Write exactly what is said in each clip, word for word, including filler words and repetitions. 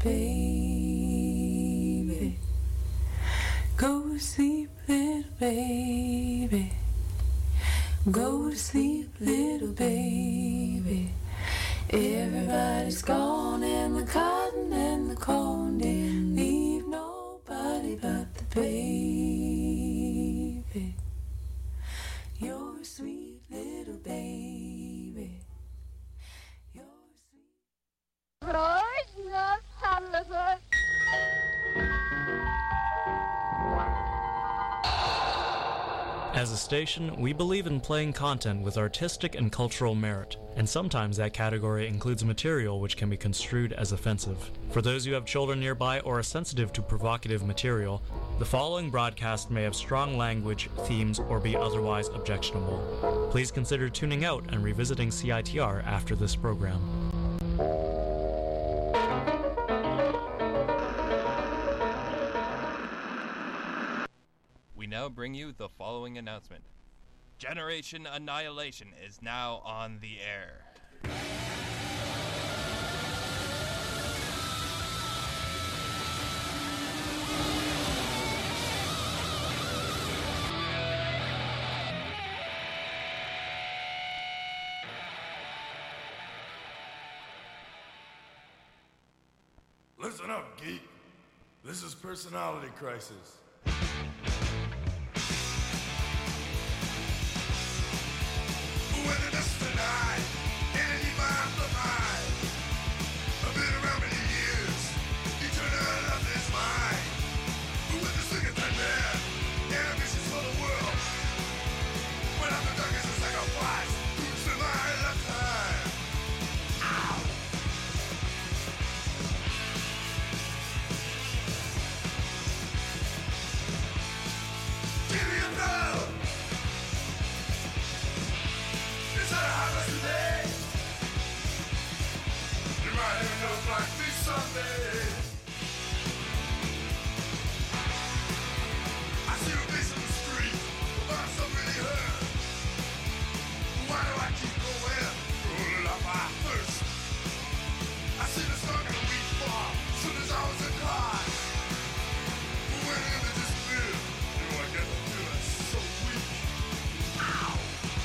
baby. Go to sleep, little baby. Go to sleep, little baby. Everybody's gone and the cotton and the corn didn't leave nobody but the baby. You're a sweet little baby. You're a sweet. As a station, we believe in playing content with artistic and cultural merit, and sometimes that category includes material which can be construed as offensive. For those who have children nearby or are sensitive to provocative material, the following broadcast may have strong language, themes, or be otherwise objectionable. Please consider tuning out and revisiting C I T R after this program. We now bring you the following announcement. Generation Annihilation is now on the air. Listen up, geek. This is Personality Crisis. When the dust tonight, and you mind the mind. I've been around many years, eternal love is mine. Who with the singing that man, ambitions for the world. When I'm the darkest and sacrifice, who's in my lifetime? Ow! Give me a throw! Today. You might even look like me someday. I see a face in the street, but I'm really hurt. Why do I keep going? Rolling up my thirst. I see the smoke in the wheat farm, soon as I was in class. When the image disappeared, you know I get the feeling so weak. Ow!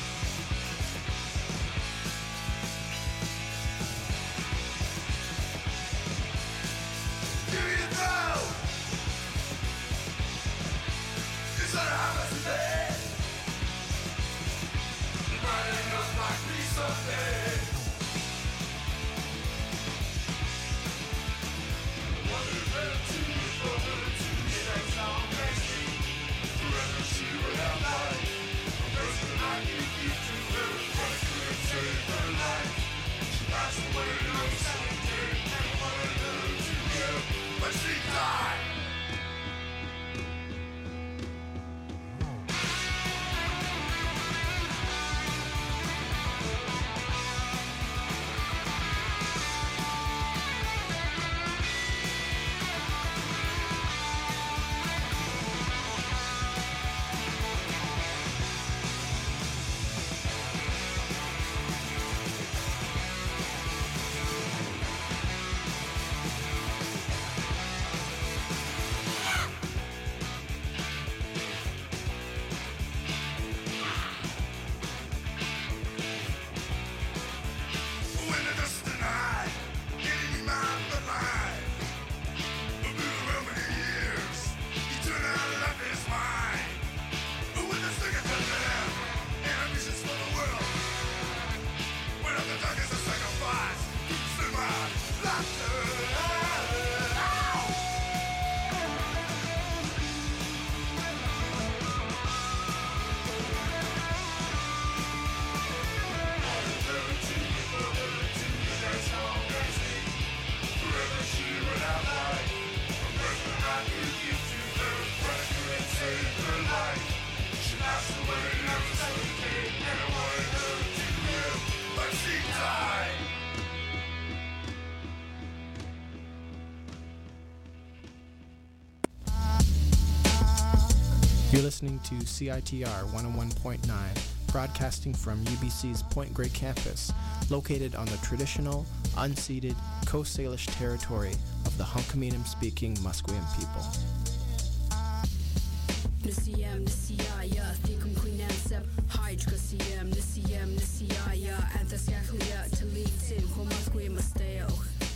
It's not happen today. You might end up like me someday. What is there to you, brother, to me that's all crazy? Forever she would have life. A person like you, you to her, but I couldn't save her life. She passed away on Saturday, and I wanted her to live, but she died. You're listening to C I T R one oh one point nine, broadcasting from U B C's Point Grey campus, located on the traditional, unceded Coast Salish territory of of the Hunkaminam-speaking Musqueam people. Nisiyam nisiyaya thikum queenansem hydrocasium nisiyam nisiyaya anthascaclia talitin homasquim masteo.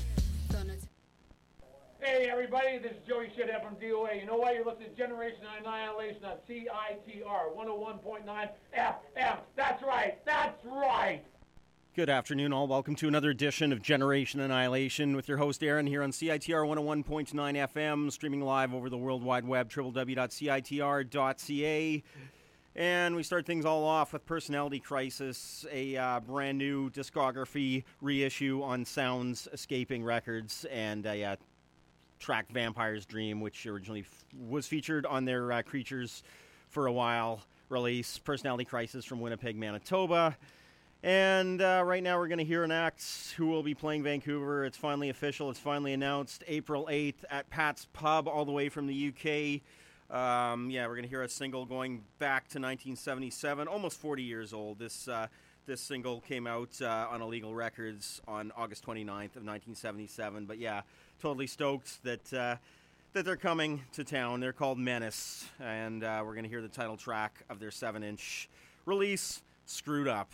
Hey everybody, this is Joey Shithead from D O A. You know why? You're listening to Generation Annihilation on C I T R one oh one point nine F M. That's right, that's right! Good afternoon, all. Welcome to another edition of Generation Annihilation with your host, Aaron, here on C I T R one oh one point nine F M, streaming live over the World Wide Web, w w w dot c i t r dot c a. And we start things all off with Personality Crisis, a uh, brand new discography reissue on Sounds Escaping Records, and a uh, track Vampire's Dream, which originally f- was featured on their uh, Creatures for a While release. Personality Crisis from Winnipeg, Manitoba. And uh, right now we're going to hear an act who will be playing Vancouver. It's finally official. It's finally announced. April eighth at Pat's Pub, all the way from the U K. Um, yeah, we're going to hear a single going back to nineteen seventy-seven, almost forty years old. This uh, this single came out uh, on Illegal Records on August twenty-ninth of nineteen seventy-seven. But yeah, totally stoked that uh, that they're coming to town. They're called Menace, and uh, we're going to hear the title track of their seven-inch release, Screwed Up.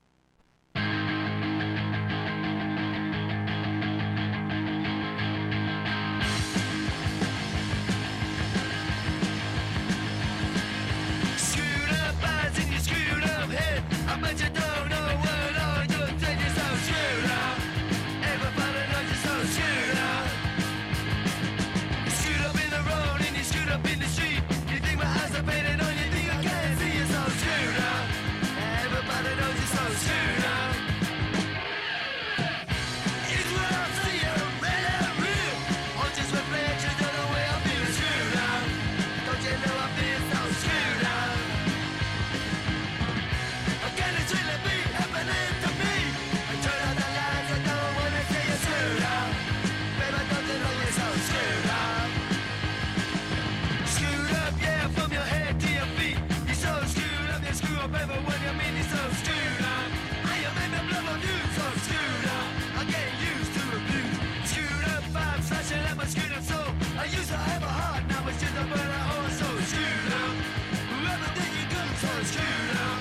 I bet you don't know what all you're thinking, so screwed up. Everybody knows you're so screwed up. You're screwed up in the road and you're screwed up in the street. You think my eyes are painted on, you think I can't see, you're so screwed up. Everybody knows you're so screwed up. It's what I see, I'm red and real. Or just reflections of the way I feel screwed up. Don't you know I feel so screwed up? Can it really be happening to me? I turn out the lights, I don't wanna see you screwed up. Baby, don't you know you're so screwed up? Screwed up, yeah, from your head to your feet. You're so screwed up, you screw up everyone you meet. You're so screwed up. I am in the blood of you, so screwed up. I get used to abuse. Screwed up vibes, flashing at my screwed up soul. I used to have a heart, now it's just a burn out hole. So screwed up. Whoever think you good, so screwed up.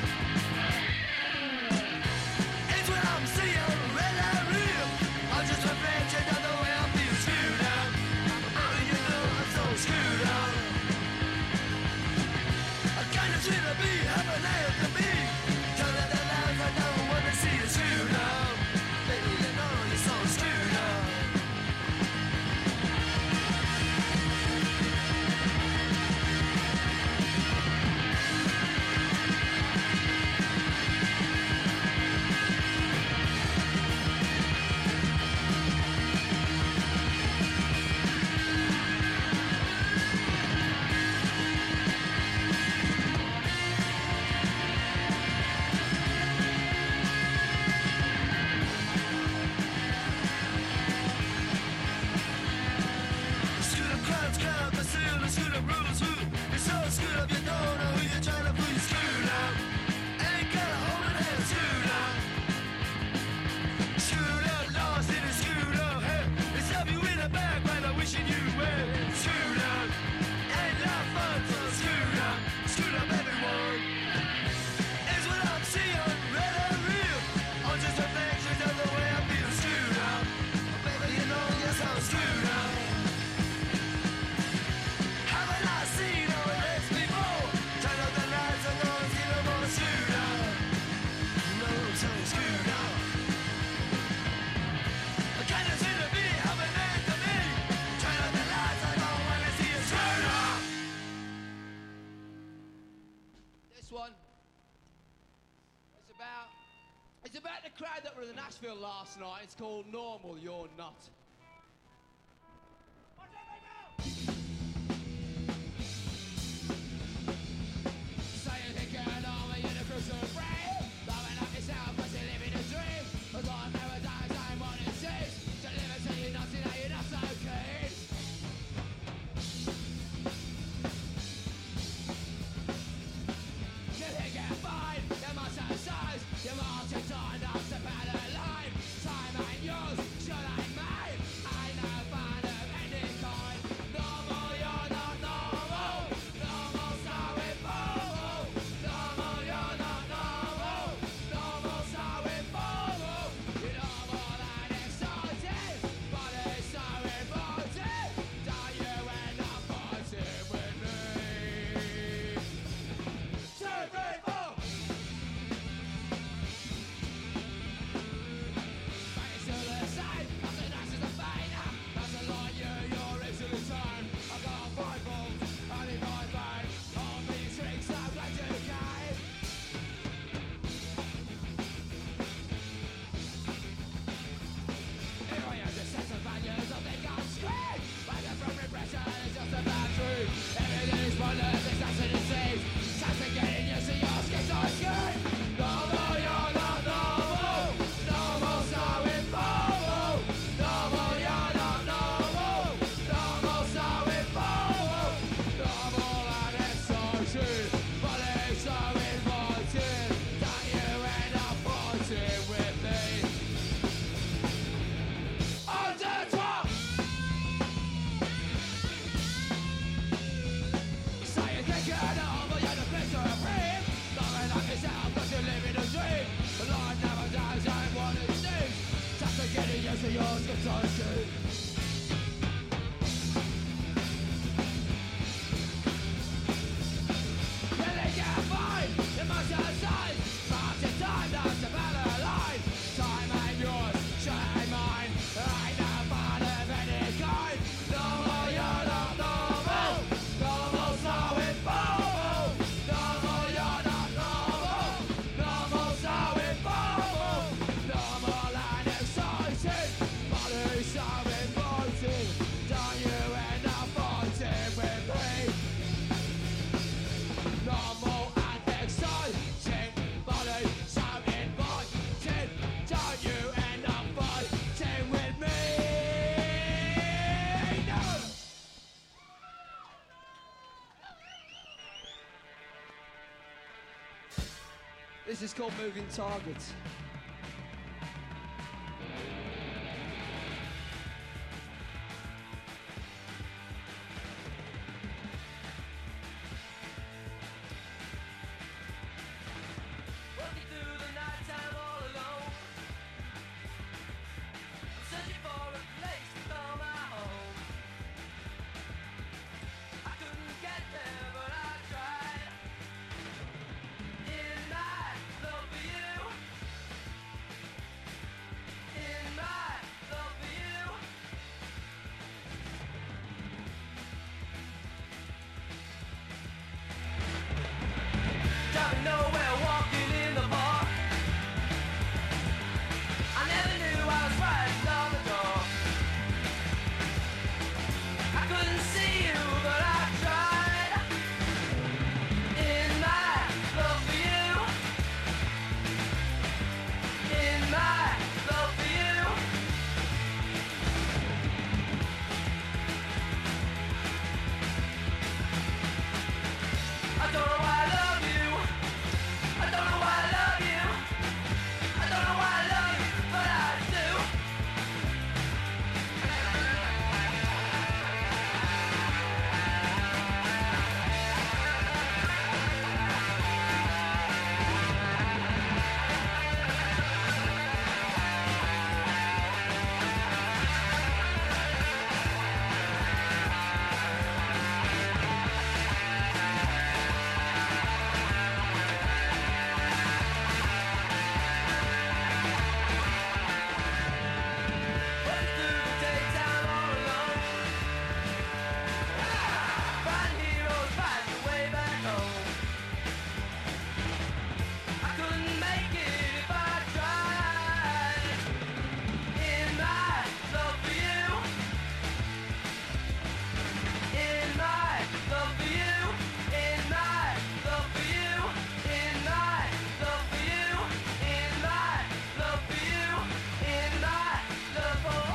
It's about the crowd that were in Nashville last night. It's called Normal, You're Not. Say you think you're normal, you're the crucial brave. Blowing up yourself, but you're living a dream. A gone paradise, I'm what it seems. To live until you're not, you know you're not so keen. You think you're fine, you must have size. You march and turn up the battle line. Time ain't yours, should I mine? This is called Moving Targets. Walking through the night time all alone. I'm searching for a place to call my home. I couldn't get there, but I tried. In my love for you. In my love for you. Driving nowhere, walking in the park. I never knew I was riding on the door. I couldn't see you, but I tried. In my love for you. In my love for you. I don't know why I love you. I don't know why I love you. I don't know why I love you, but I do. Running through the daytime all alone. Fighting heroes, fighting the way back home. I couldn't make it if I tried. In my love for you. In my love for you. In my love for you. In my love for you. In my love for you. In my love for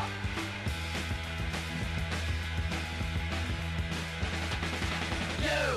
you.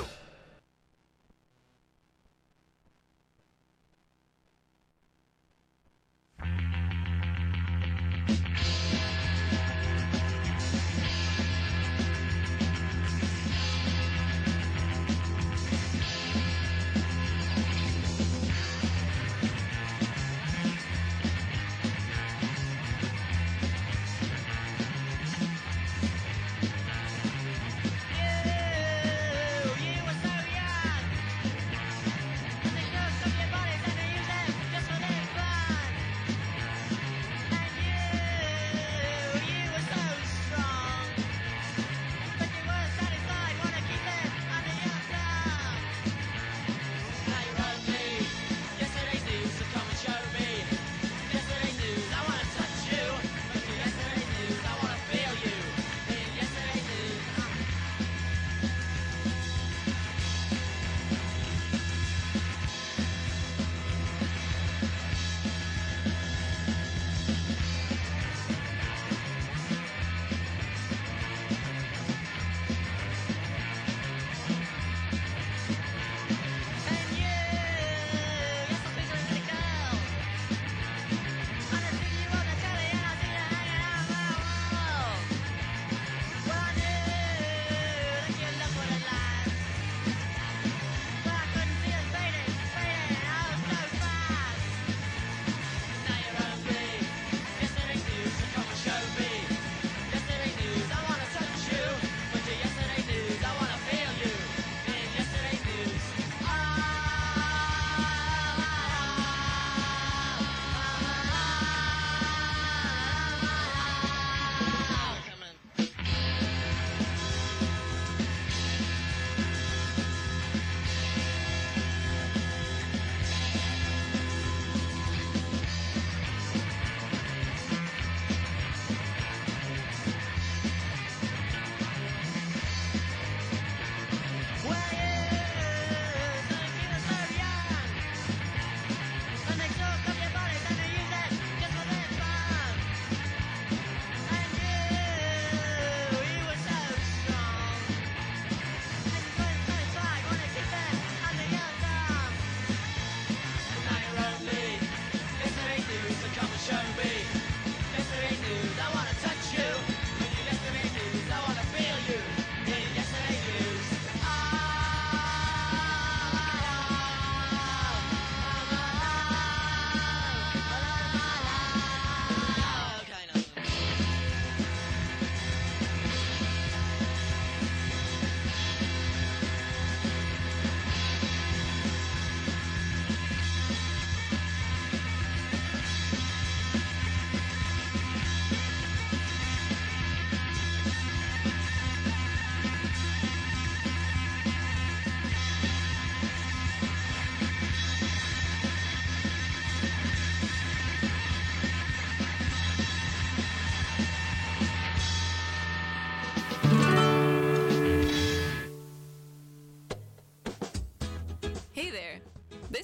You, you were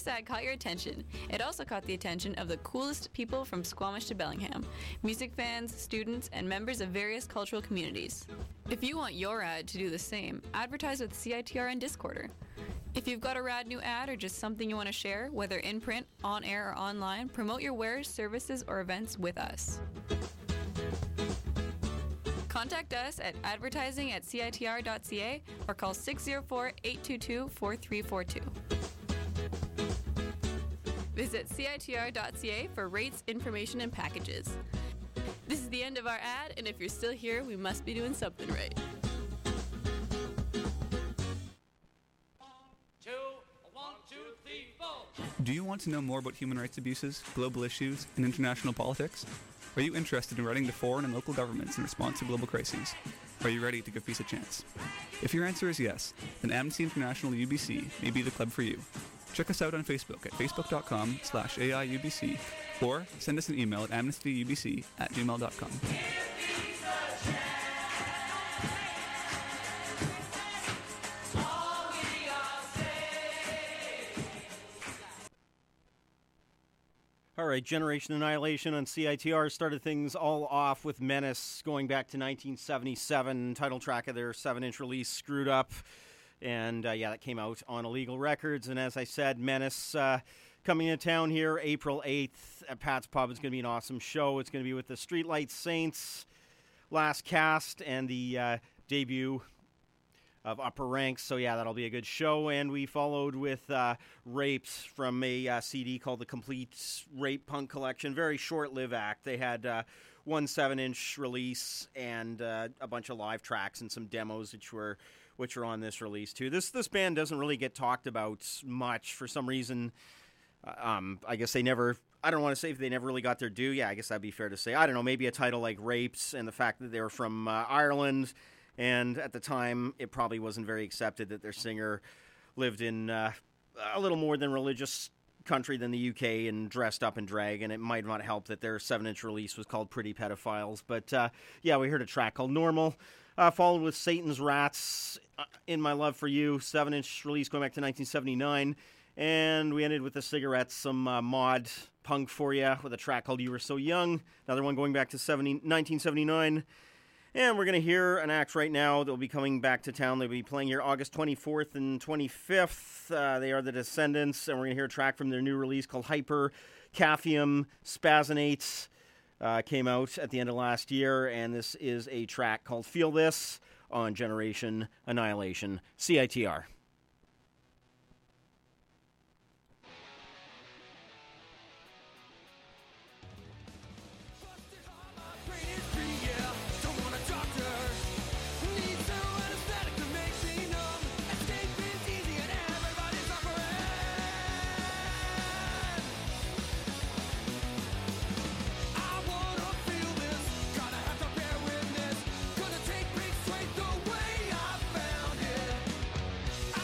this ad caught your attention, it also caught the attention of the coolest people from Squamish to Bellingham, music fans, students, and members of various cultural communities. If you want your ad to do the same, advertise with C I T R and Discorder. If you've got a rad new ad or just something you want to share, whether in print, on air, or online, promote your wares, services, or events with us. Contact us at advertising at C I T R dot C A or call six oh four, eight two two, four three four two. Visit C I T R dot C A for rates, information, and packages. This is the end of our ad, and if you're still here, we must be doing something right. Do you want to know more about human rights abuses, global issues, and international politics? Are you interested in writing to foreign and local governments in response to global crises? Are you ready to give peace a chance? If your answer is yes, then Amnesty International U B C may be the club for you. Check us out on Facebook at facebook.com slash AIUBC or send us an email at amnestyubc at gmail dot com. All right, Generation Annihilation on C I T R started things all off with Menace going back to nineteen seventy-seven, title track of their seven-inch release, Screwed Up. And, uh, yeah, that came out on Illegal Records. And as I said, Menace uh, coming into town here April eighth at Pat's Pub. It's going to be an awesome show. It's going to be with the Streetlight Saints, Last Cast, and the uh, debut of Upper Ranks. So, yeah, that'll be a good show. And we followed with uh, Rapes from a uh, C D called The Complete Rape Punk Collection. Very short-lived act. They had uh, one seven-inch release and uh, a bunch of live tracks and some demos which were which are on this release, too. This this band doesn't really get talked about much for some reason. Um, I guess they never... I don't want to say if they never really got their due. Yeah, I guess that'd be fair to say. I don't know, maybe a title like Rapes and the fact that they were from uh, Ireland... And at the time, it probably wasn't very accepted that their singer lived in uh, a little more than religious country than the U K and dressed up in drag. And it might not help that their seven-inch release was called Pretty Pedophiles. But, uh, yeah, we heard a track called Normal, uh, followed with Satan's Rats, uh, In My Love for You, seven-inch release going back to nineteen seventy-nine. And we ended with the Cigarettes, some uh, mod punk for you with a track called You Were So Young, another one going back to nineteen seventy-nine. And we're going to hear an act right now that will be coming back to town. They'll be playing here August twenty-fourth and twenty-fifth. Uh, they are the Descendants, and we're going to hear a track from their new release called Hyper Caphium Spazinates. Uh, came out at the end of last year, and this is a track called Feel This on Generation Annihilation, C I T R. Gonna take big straight the way I found it.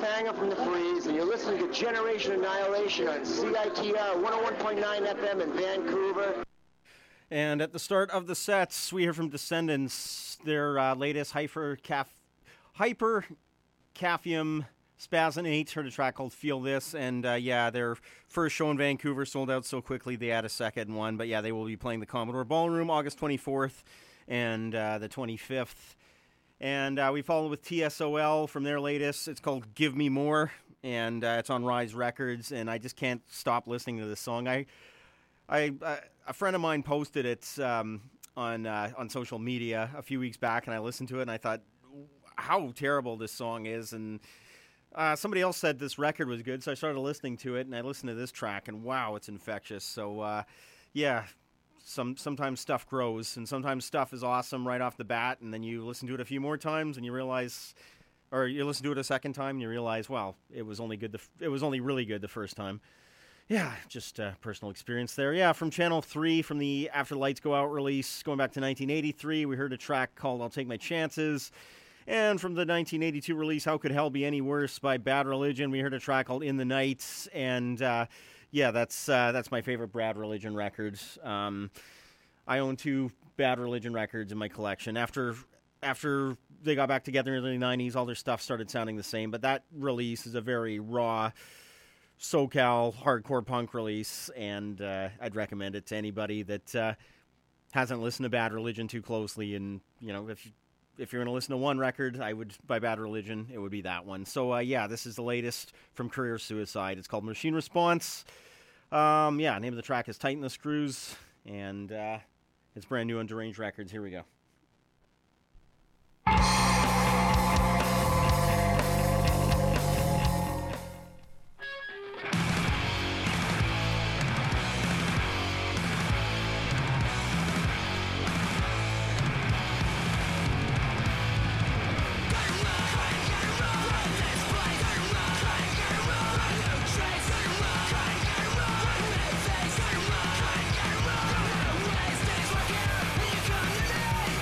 Fanga from the Freeze, and you're listening to Generation Annihilation on C I T R one oh one point nine F M in Vancouver. And at the start of the sets, we hear from Descendants, their uh, latest Hyper Caf Hyper Caphium Spasm-eight, heard a track called Feel This, and uh, yeah, their first show in Vancouver sold out so quickly they had a second one, but yeah, they will be playing the Commodore Ballroom August twenty-fourth and uh, the twenty-fifth. And uh, we follow with T S O L from their latest. It's called Give Me More, and uh, it's on Rise Records, and I just can't stop listening to this song. I, I, uh, a friend of mine posted it um, on uh, on social media a few weeks back, and I listened to it, and I thought how terrible this song is, and uh, somebody else said this record was good, so I started listening to it, and I listened to this track, and wow, it's infectious. So, uh, yeah. Some sometimes stuff grows, and sometimes stuff is awesome right off the bat, and then you listen to it a few more times, and you realize, or you listen to it a second time, and you realize, well, it was only good. The, it was only really good the first time. Yeah, just uh, personal experience there. Yeah, from Channel three, from the After Lights Go Out release, going back to nineteen eighty-three, we heard a track called I'll Take My Chances. And from the nineteen eighty-two release, How Could Hell Be Any Worse by Bad Religion, we heard a track called In the Night, and uh, yeah, that's uh, that's my favorite Bad Religion record. Um, I own two Bad Religion records in my collection. After after they got back together in the nineties, all their stuff started sounding the same, but that release is a very raw SoCal hardcore punk release, and uh, I'd recommend it to anybody that uh, hasn't listened to Bad Religion too closely. And, you know, if you If you're going to listen to one record, I would by Bad Religion, it would be that one. So, uh, yeah, this is the latest from Career Suicide. It's called Machine Response. Um, yeah, name of the track is Tighten the Screws, and uh, it's brand new on Deranged Records. Here we go. Waste days working, you come to me.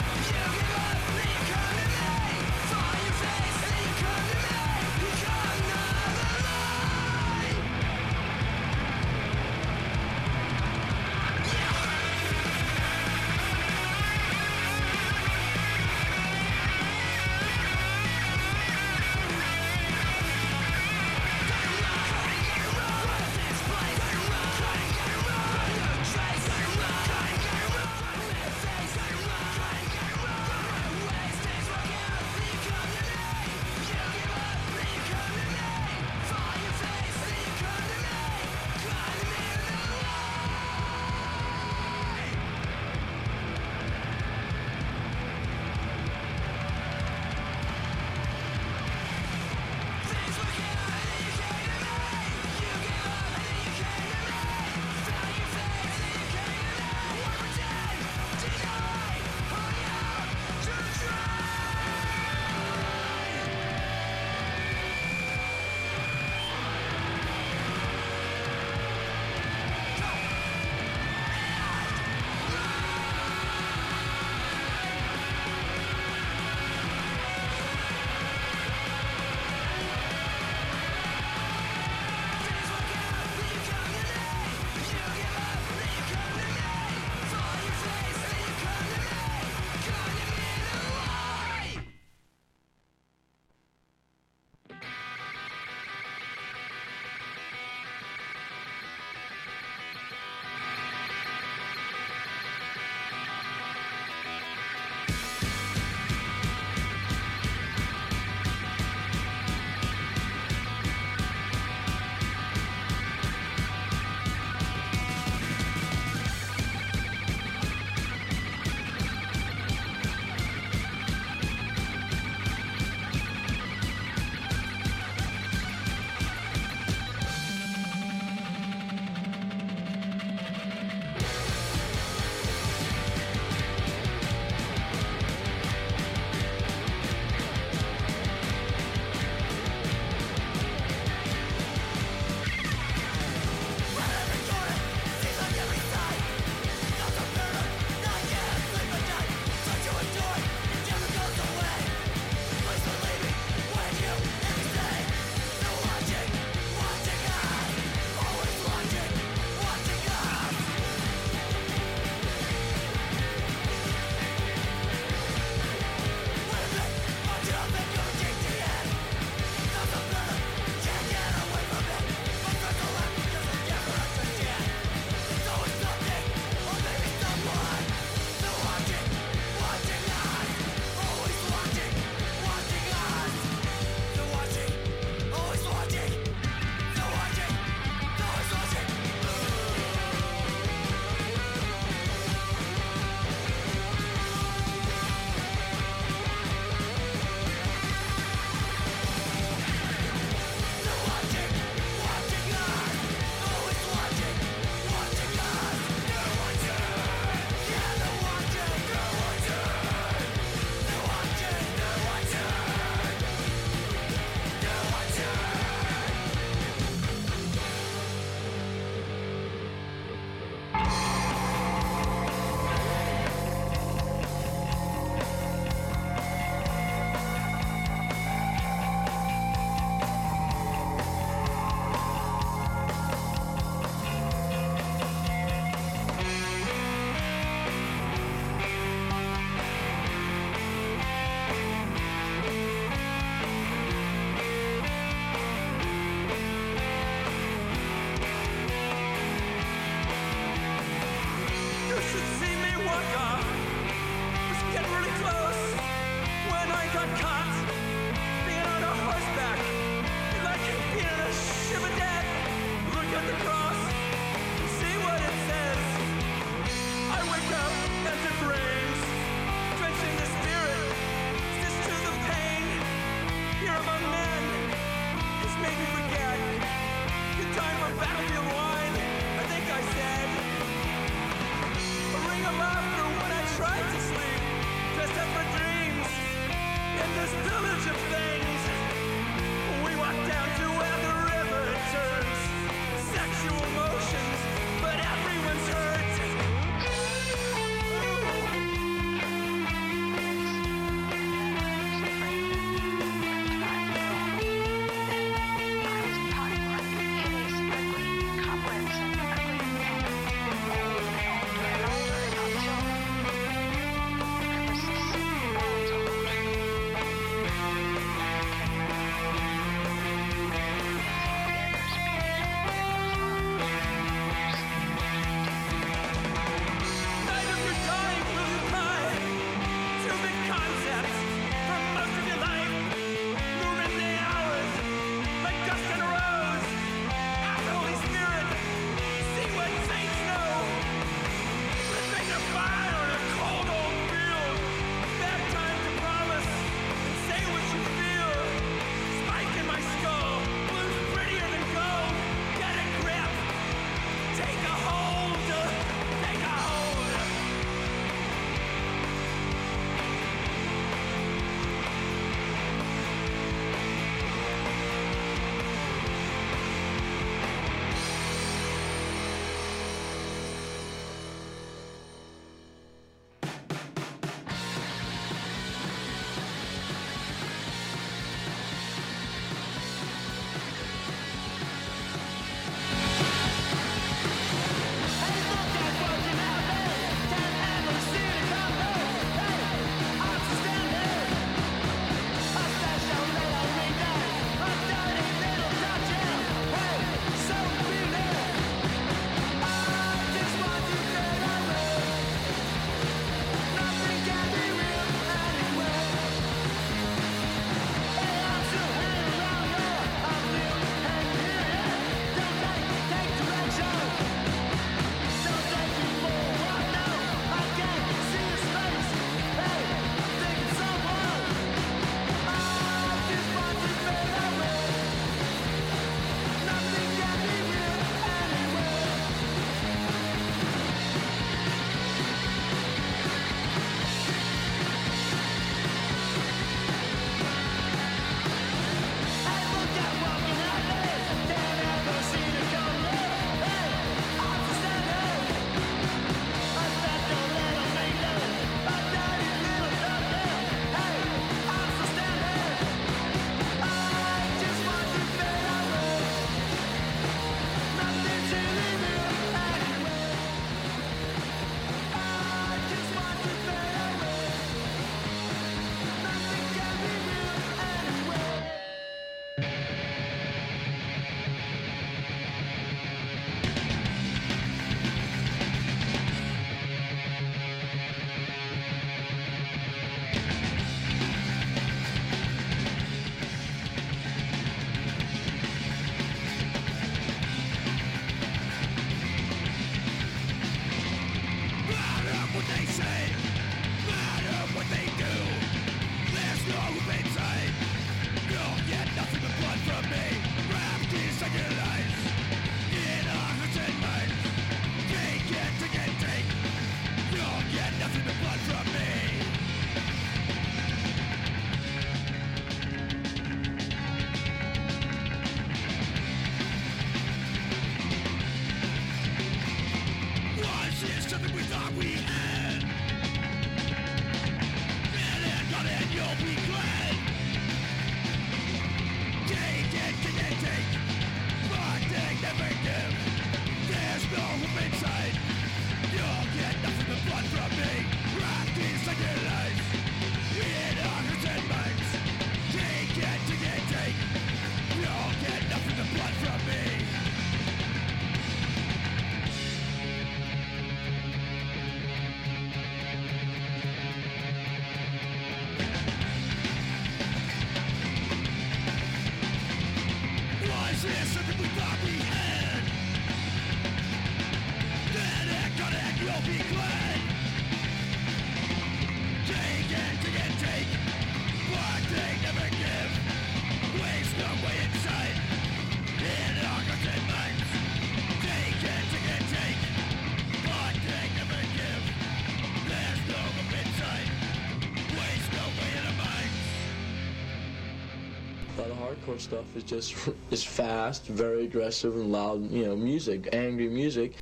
lot of hardcore stuff is just is fast, very aggressive and loud, you know, music, angry music.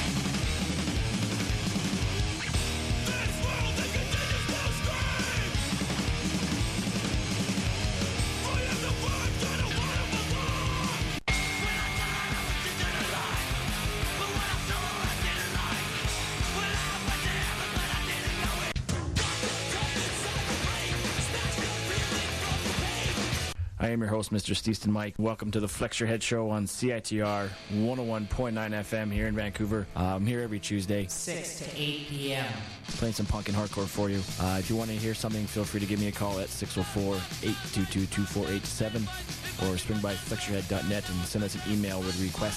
I am your host, Mister Steeston Mike. Welcome to the Flex Your Head Show on C I T R one oh one point nine F M here in Vancouver. Uh, I'm here every Tuesday. six to eight p.m. Playing some punk and hardcore for you. Uh, if you want to hear something, feel free to give me a call at six oh four, eight two two, two four eight seven or swing by flex your head dot net and send us an email with requests.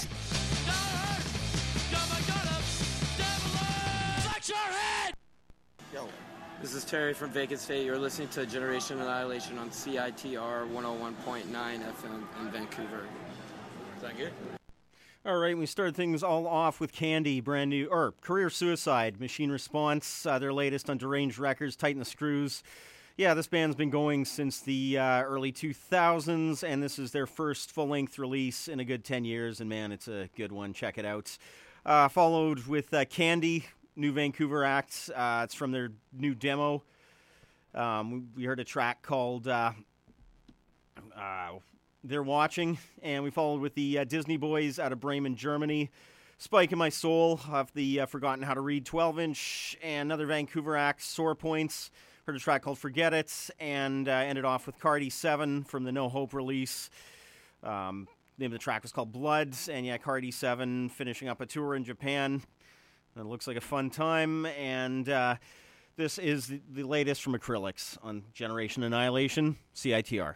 Flex your head! Yo. This is Terry from Vacant State. You're listening to Generation Annihilation on C I T R one oh one point nine F M in Vancouver. Is that good? All right, we started things all off with Candy, brand new, or Career Suicide, Machine Response, uh, their latest on Deranged Records, Tighten the Screws. Yeah, this band's been going since the uh, early two thousands, and this is their first full-length release in a good ten years, and man, it's a good one. Check it out. Uh, followed with uh, Candy, new Vancouver act. Uh, it's from their new demo. Um, we heard a track called uh, uh, They're Watching, and we followed with the uh, Disney Boys out of Bremen, Germany. Spike in My Soul of the uh, Forgotten How to Read twelve inch, and another Vancouver act, Sore Points. Heard a track called Forget It, and uh, ended off with Cardi seven from the No Hope release. Um, name of the track was called Blood, and yeah, Cardi seven finishing up a tour in Japan. It looks like a fun time, and uh, this is the, the latest from Acrylics on Generation Annihilation, C I T R.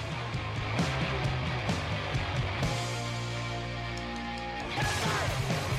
Hey!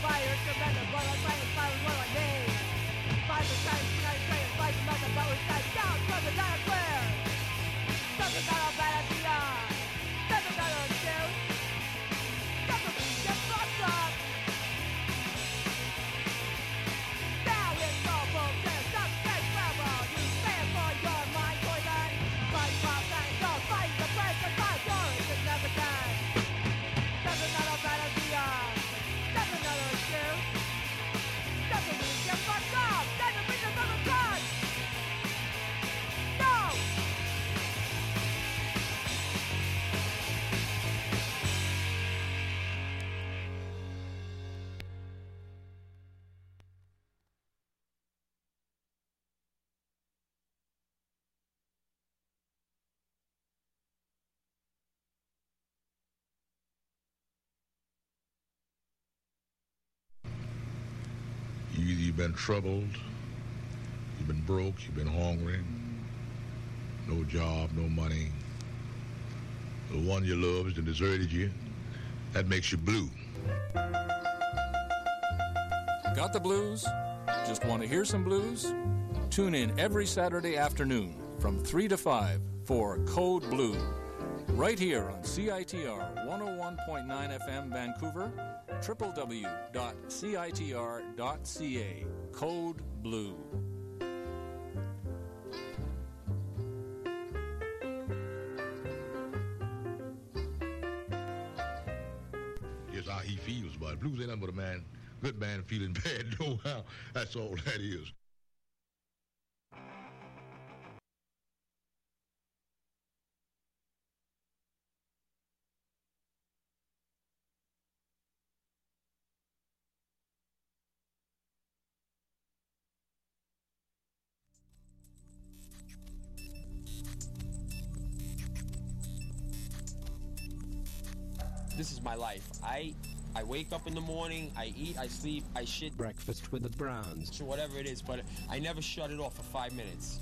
You either you've been troubled, you've been broke, you've been hungry, no job, no money. The one you loved and deserted you, that makes you blue. Got the blues? Just want to hear some blues? Tune in every Saturday afternoon from three to five for Code Blue, right here on C I T R one oh one point nine F M Vancouver, w w w dot c i t r dot c a. Code Blue. Just how he feels about it. Blues ain't nothing but a man, good man feeling bad. No how. That's all that is. This is my life. I I wake up in the morning, I eat, I sleep, I shit. Breakfast with the Browns. Sure, whatever it is, but I never shut it off for five minutes.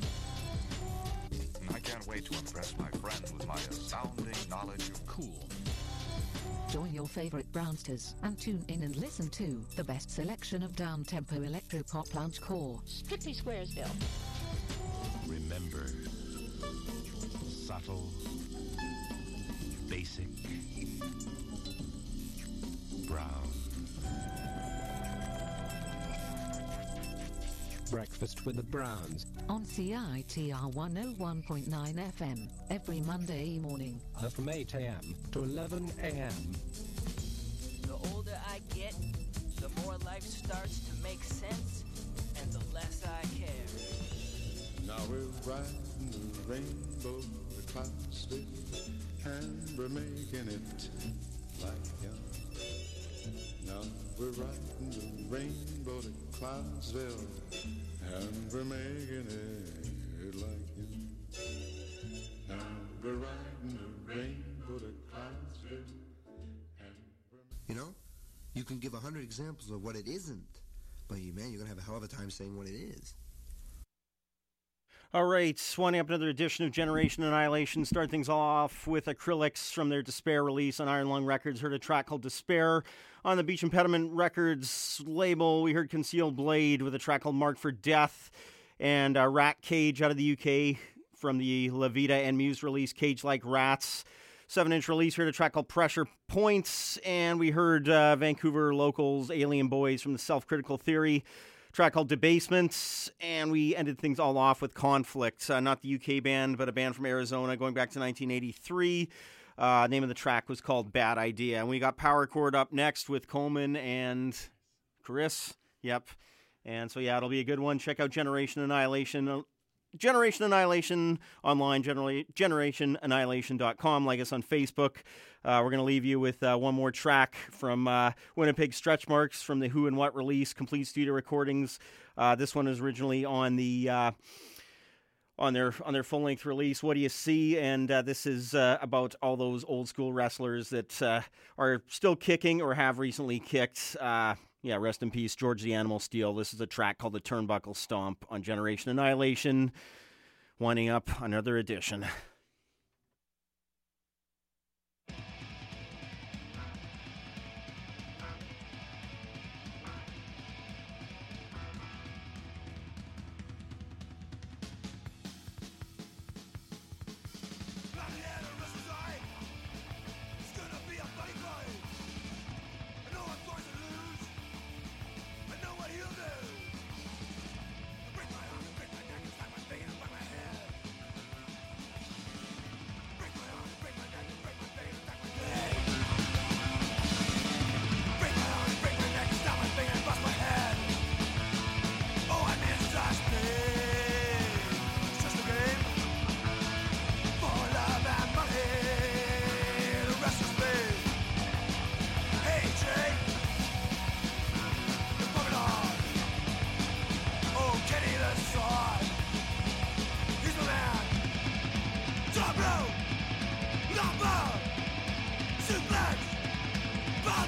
I can't wait to impress my friends with my astounding knowledge of cool. Join your favorite Brownsters and tune in and listen to the best selection of down-tempo electro-pop lounge core. Strictly Squaresville. Remember, subtle, basic, brown. Breakfast with the Browns. On C I T R one oh one point nine F M every Monday morning. Uh, from eight a m to eleven a m The older I get, the more life starts to make sense, and the less I care. Now we're riding the rainbow to Clarksville, and we're making it like young. Now we're riding the rainbow to Clarksville, and we're making it like young. Now we're riding the rainbow to Clarksville, and we're You know, you can give a hundred examples of what it isn't, but you, man, you're gonna have a hell of a time saying what it is. All right, winding up another edition of Generation Annihilation. Start things off with Acrylics from their Despair release on Iron Lung Records. Heard a track called Despair. On the Beach Impediment Records label, we heard Concealed Blade with a track called Marked for Death. And uh, Rat Cage out of the U K from the La Vida and Muse release, Cage Like Rats. Seven-inch release, heard a track called Pressure Points. And we heard uh, Vancouver locals, Alien Boys from the Self-Critical Theory. Track called Debasement, and we ended things all off with Conflict, uh, not the U K band, but a band from Arizona going back to nineteen eighty-three. Uh, name of the track was called Bad Idea. And we got Power Chord up next with Coleman and Chris. Yep. And so, yeah, it'll be a good one. Check out Generation Annihilation. Generation Annihilation online, generally generation annihilation dot com. Like us on Facebook. Uh, we're going to leave you with uh, one more track from uh, Winnipeg Stretch Marks from the Who and What release, complete studio recordings. Uh, this one is originally on the uh, on their on their full length release. What do you see? And uh, this is uh, about all those old school wrestlers that uh, are still kicking or have recently kicked. Uh, yeah, rest in peace, George the Animal Steel. This is a track called The Turnbuckle Stomp on Generation Annihilation. Winding up another edition.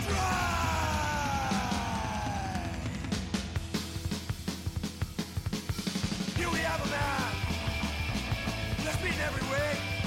Here we have a man. Let's be in every way.